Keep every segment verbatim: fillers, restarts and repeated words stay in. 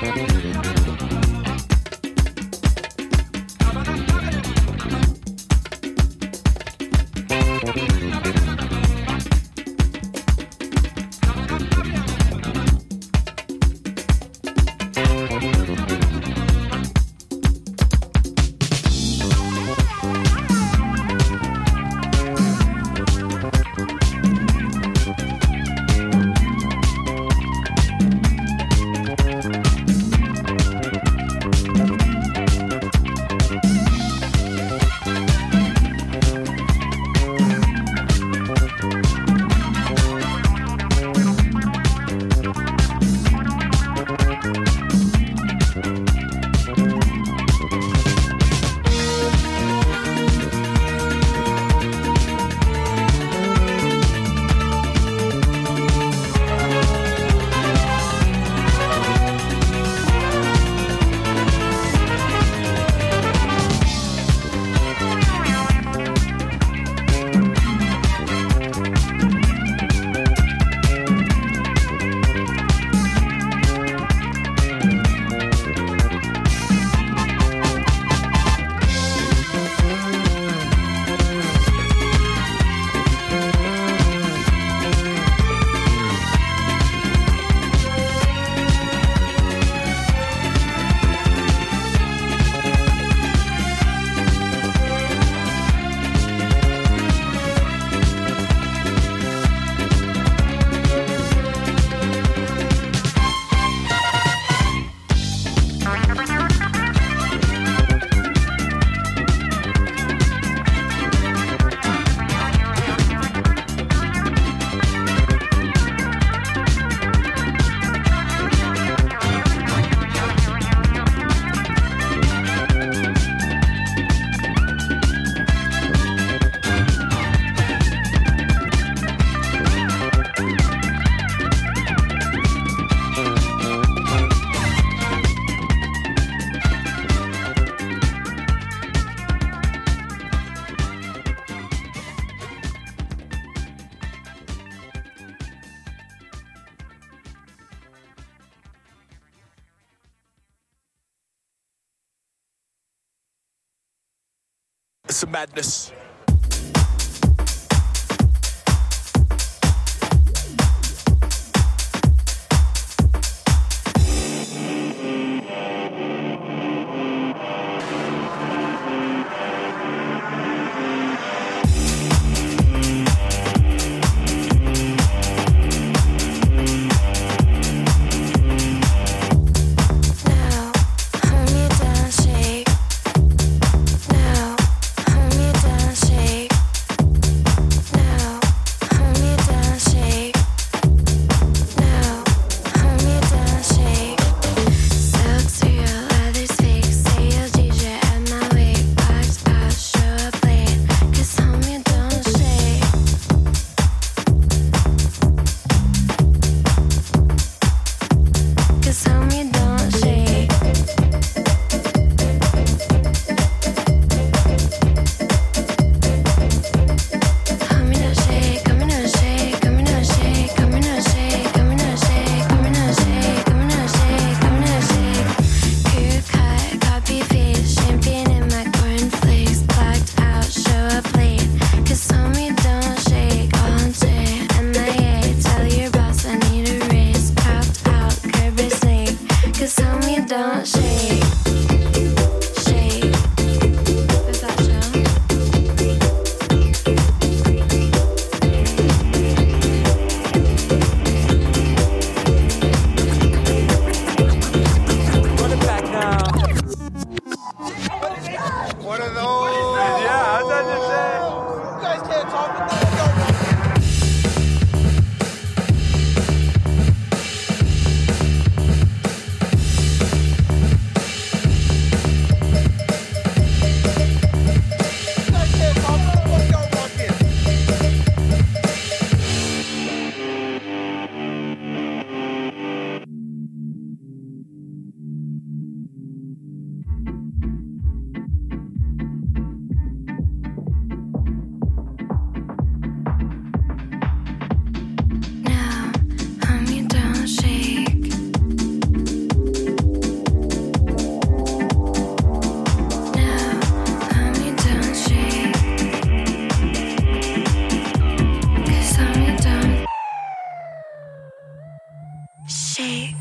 It's a madness. Now, hold me down, shake.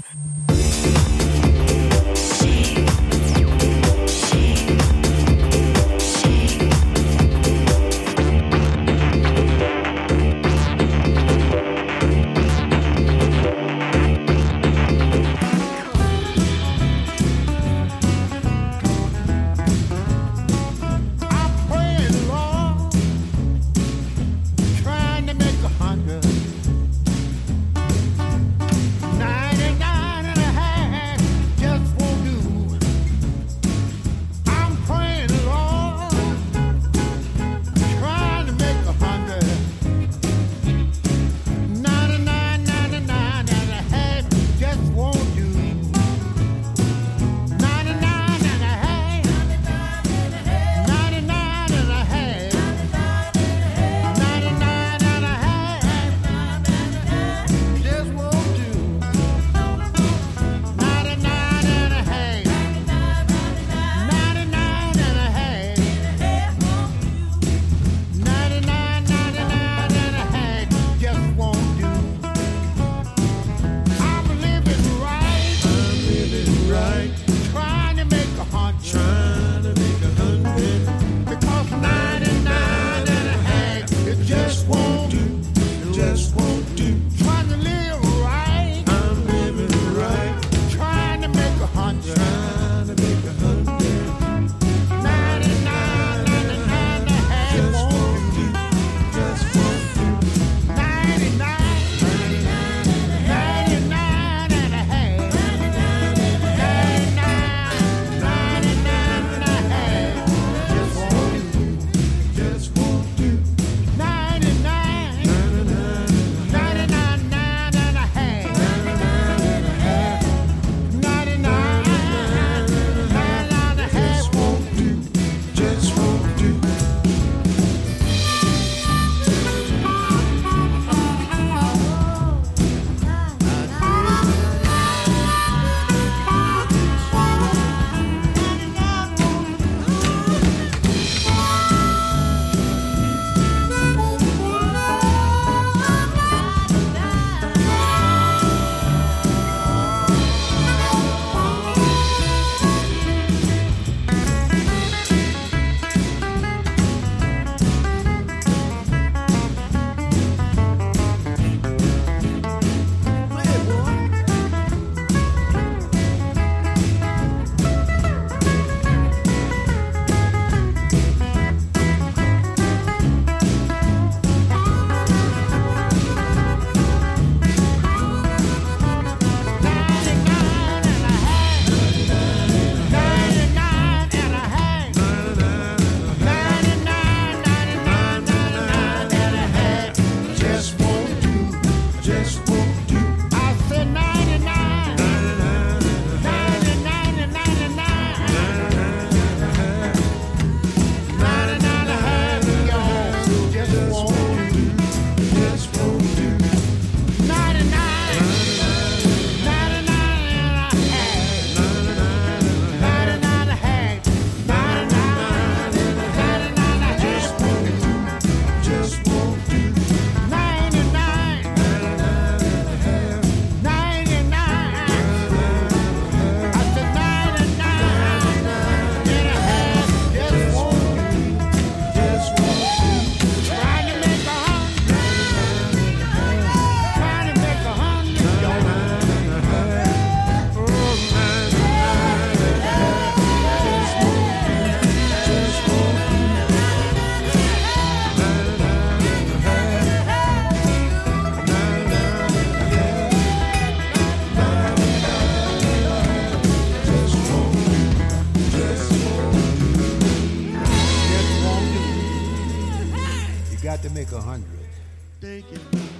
make a hundred. Thinking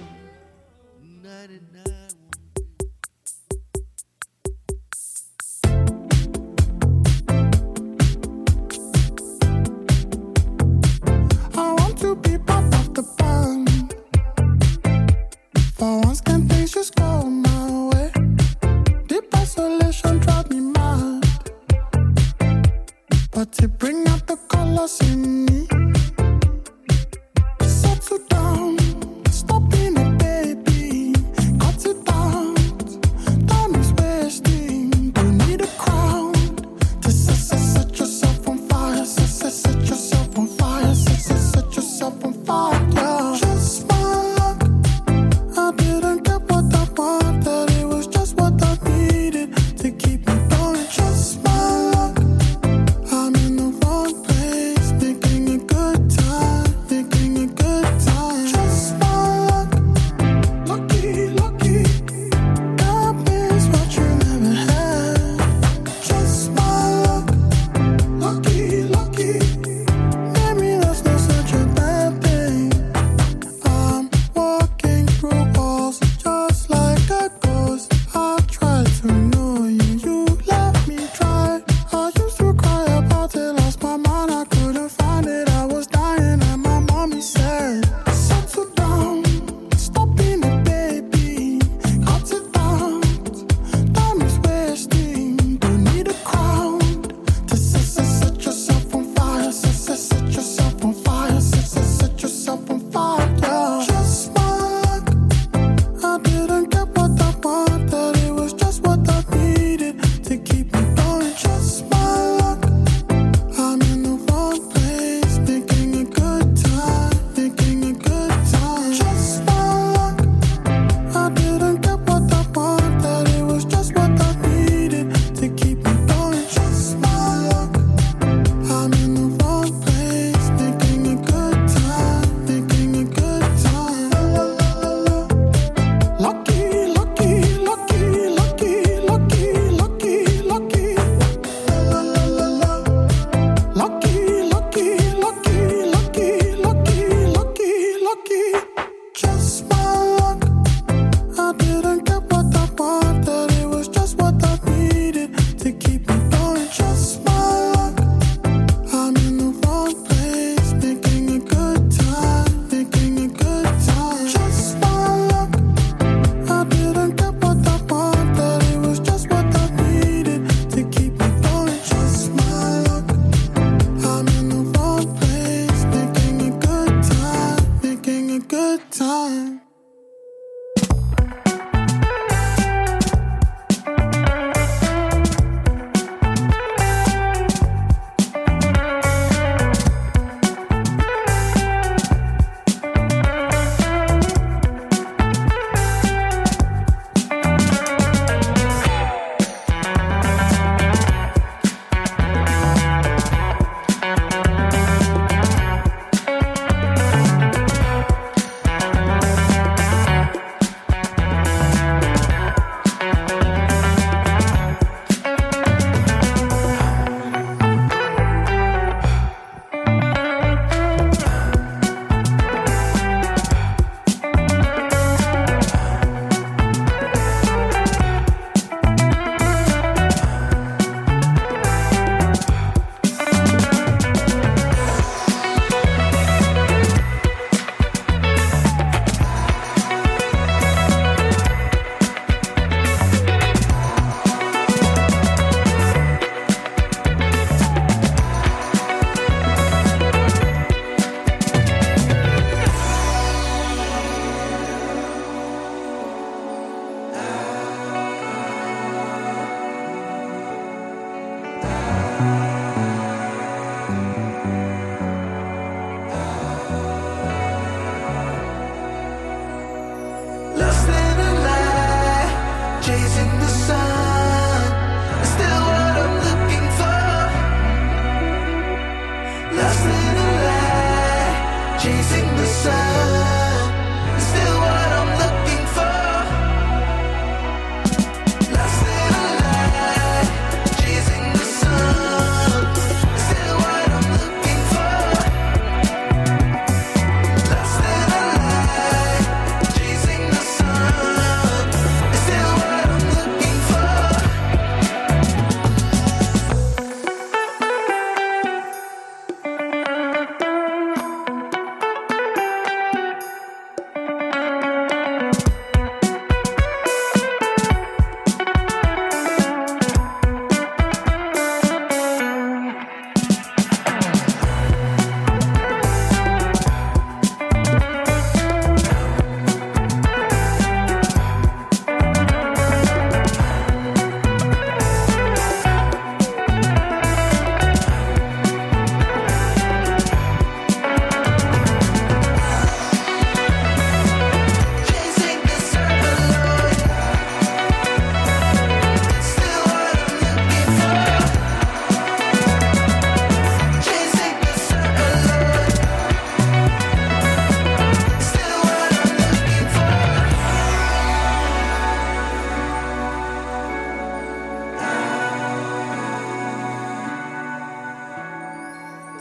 ninety-nine. I want to be part of the band. For once, can things just go my way? Deep isolation drive me mad, but it bring out the colors in me. Settle down, stop being a baby. Cut it out, don't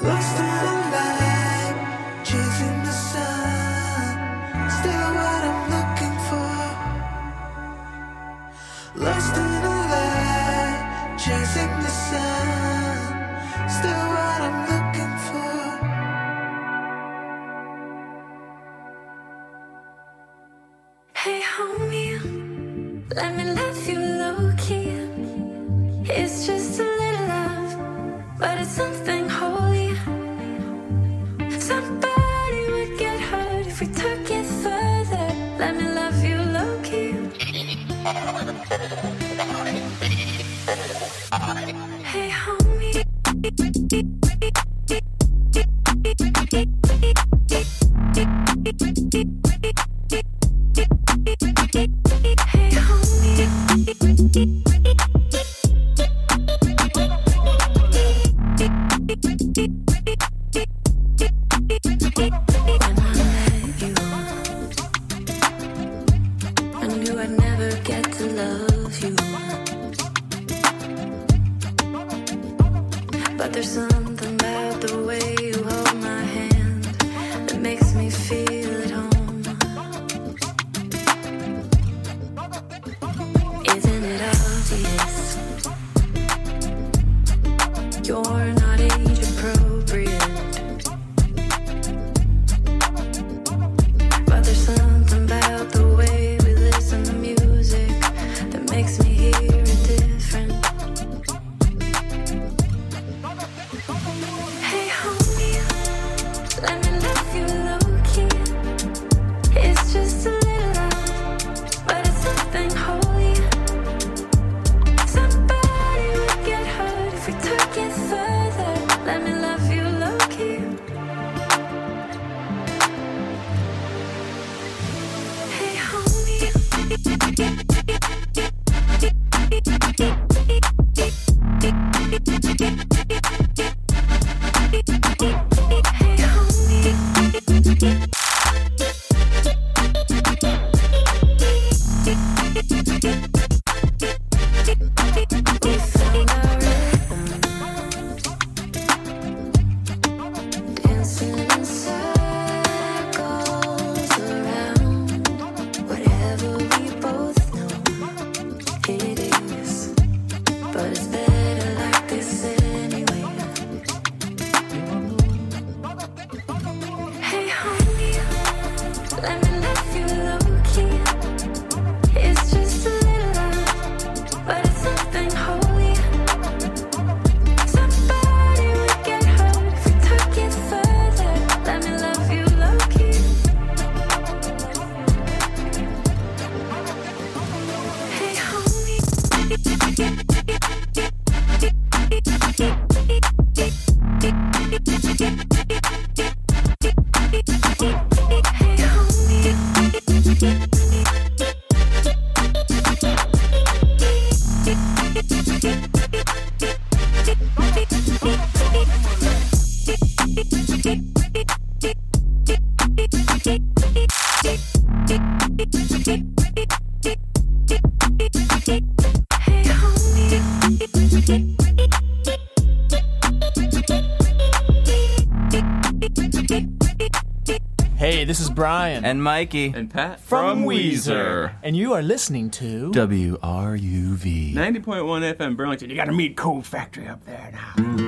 Lost in the light, chasing the sun. Still what I'm looking for. Lost in the light, chasing the sun. Still what I'm looking for. Hey homie, let me love you low-key. It's just a little love, but it's something holy. Somebody would get hurt if we took it further. Let me love you low-key. Hey homie. Hey homie. When I met you, I knew I'd never get to love you. But there's something about the way you hold my hand that makes me feel at home. Isn't it obvious? You're not age appropriate. But there's something about the way we listen to music that makes me hear it different. Hey homie, let me love you low-key. It's just a little love, but it's something holy. Somebody would get hurt if we took it further. Let me love you low-key. Hey homie. Hey homie. We found our rhythm, dancing in circles around whatever we both know it is. But it's better like this anyway. Hey homie, let me love you low-key. It's just a little love, but it's something holy. Somebody would get hurt if we took it further. Let me love you low-key. Hey homie. Hey homie. Hey homie. Hey, this is Brian. And Mikey. And Pat. from Weezer. And you are listening to W R U V. ninety point one F M Burlington. You got to meet Cold Factory up there now.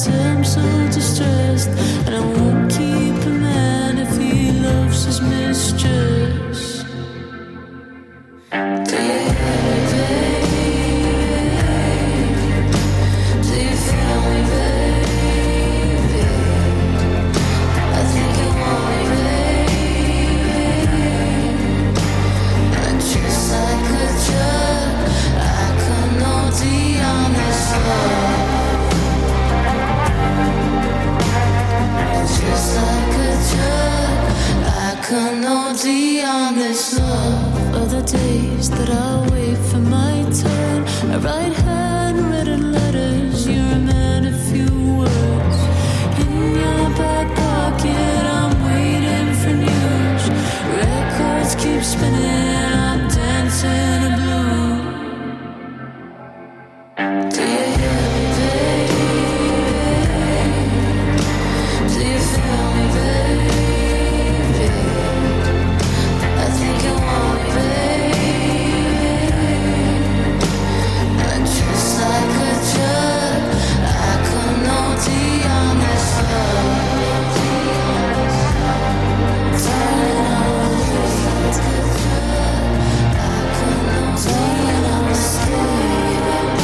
tell I'm so distressed, and I won't keep a man if he loves his mistress. Do you hear me, babe? Do you feel me, baby? I think you want me, babe. And just like a drug, I can O D on this love. Just like a drug, I can O D on this love. Other days that I'll wait for my turn, I write handwritten letters. You're a man of few words. In your back pocket, I'm waiting for news. Records keep spinning, I'm dancing in blue. Do you hear me, baby? Do you feel me, baby? I think you want me, baby. And just like a drug, I can O D on this love. Darling, I just like a drug, I can O D on this love.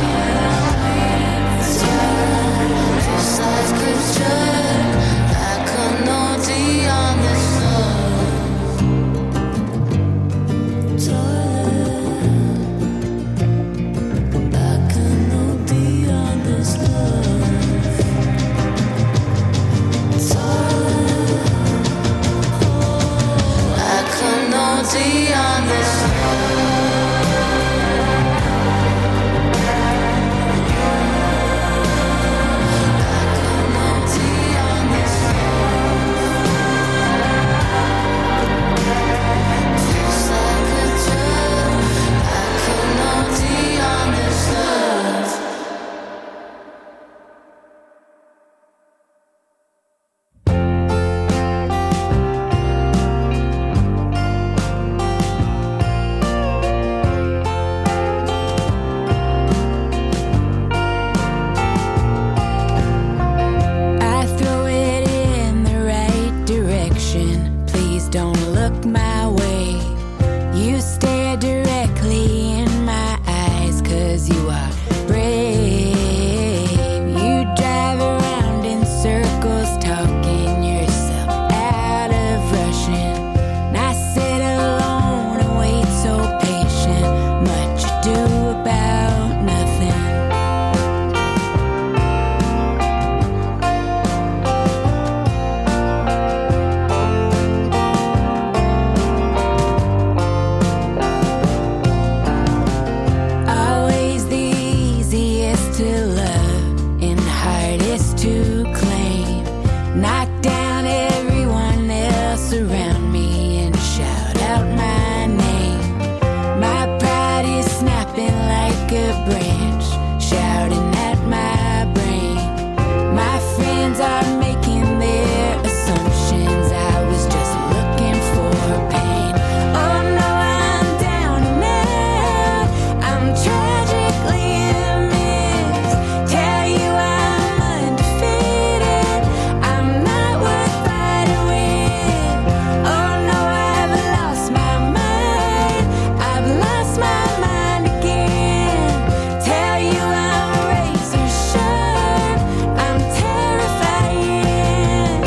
Just like a drug, I can O D on this love. Darling, I can O D on this love. Darling, I can O D on this just like a drug, I can O D on this love. I throw it in the right direction. Please don't look my way. You stare directly in my eyes, 'cause you are brave. You drive around in circles, talking yourself out of rushing. And I sit alone and wait so patient. Much ado about nothing. Always the easiest to love and hardest to claim. Knock down everyone else around me and shout out my name. My pride is snapping like a branch, shouting at my brain. My friends are making their assumptions. I was just looking for pain. Oh no, I'm down and out. I'm tragically a mess. Tell you I'm undefeated. I'm not worth fighting with. Oh no, I've lost my mind. I've lost my mind again. Tell you I'm razor sharp. I'm terrifying.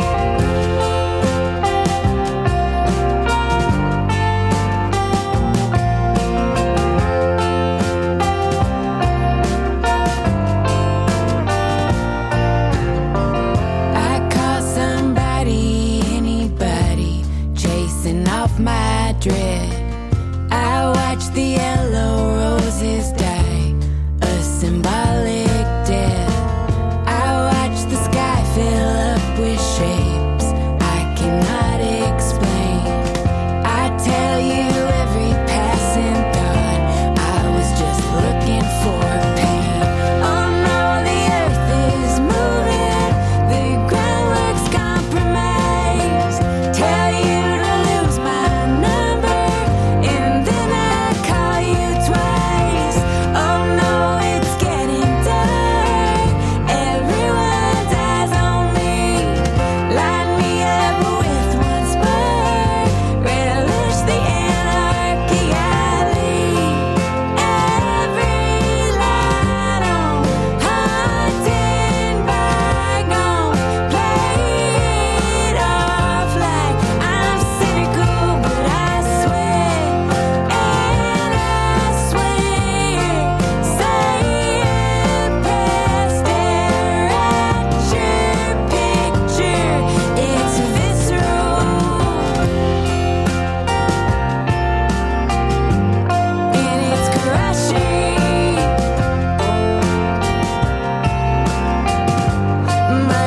I call somebody, anybody, chasing off my dread. I watch the yellow roses die, a symbolic death. I watch the sky fill up with shapes I cannot explain. I tell you every passing thought, I was just looking for pain. Oh no, the earth is moving, the groundwork's compromised. Tell you to lose my number,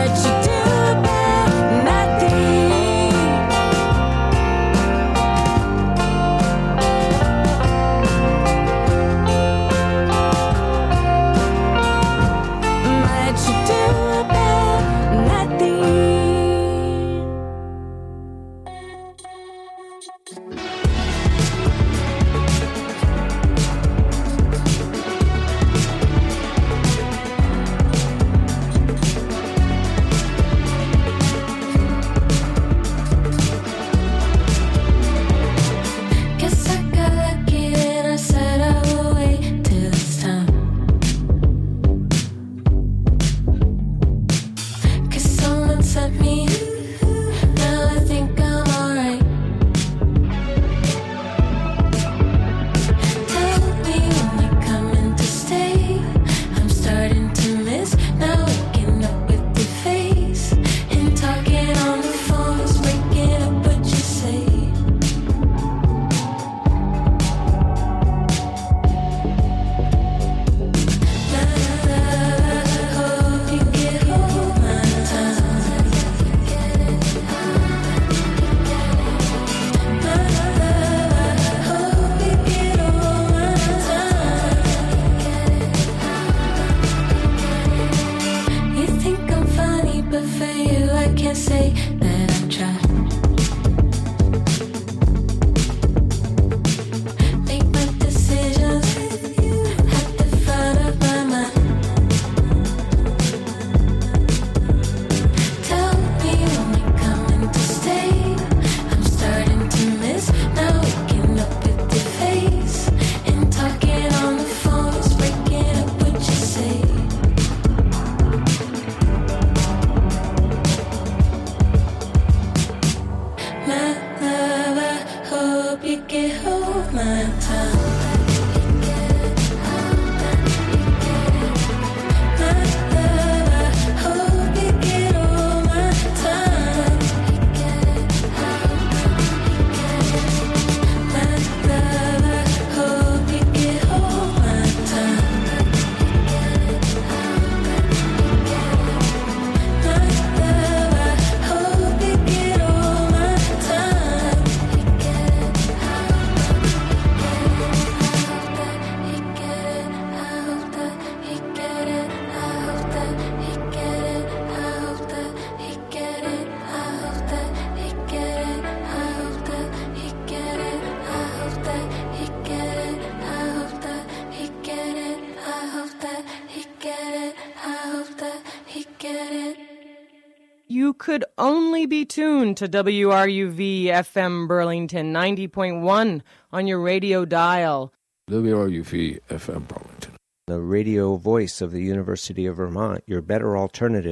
You could only be tuned to W R U V F M Burlington ninety point one on your radio dial. W R U V F M Burlington. The radio voice of the University of Vermont, your better alternative.